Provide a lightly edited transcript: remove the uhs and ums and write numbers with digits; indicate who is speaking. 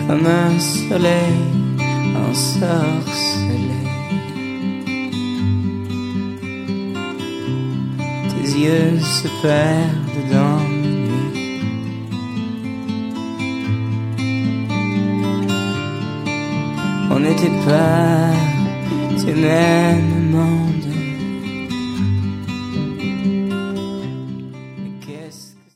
Speaker 1: comme un soleil ensorcelé. Tes yeux se perdent dans mes nuits. On n'était pas du même monde.